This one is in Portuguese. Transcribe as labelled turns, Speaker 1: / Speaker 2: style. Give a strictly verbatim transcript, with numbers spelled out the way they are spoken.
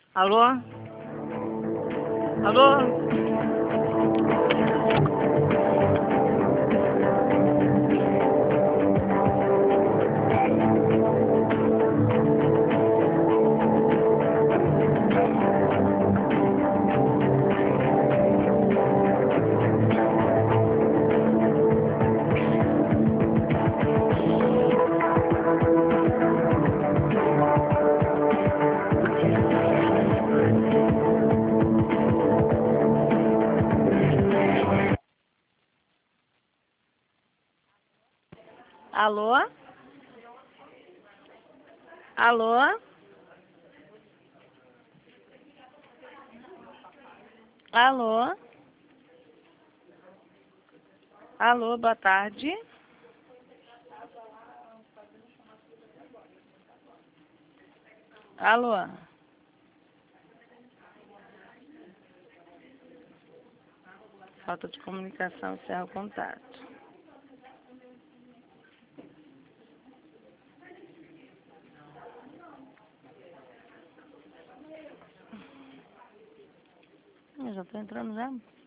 Speaker 1: Alô? Alô? Alô? Alô? Alô? Alô, boa tarde. Alô? Falta de comunicação, encerra o contato. Eu já tô entrando já.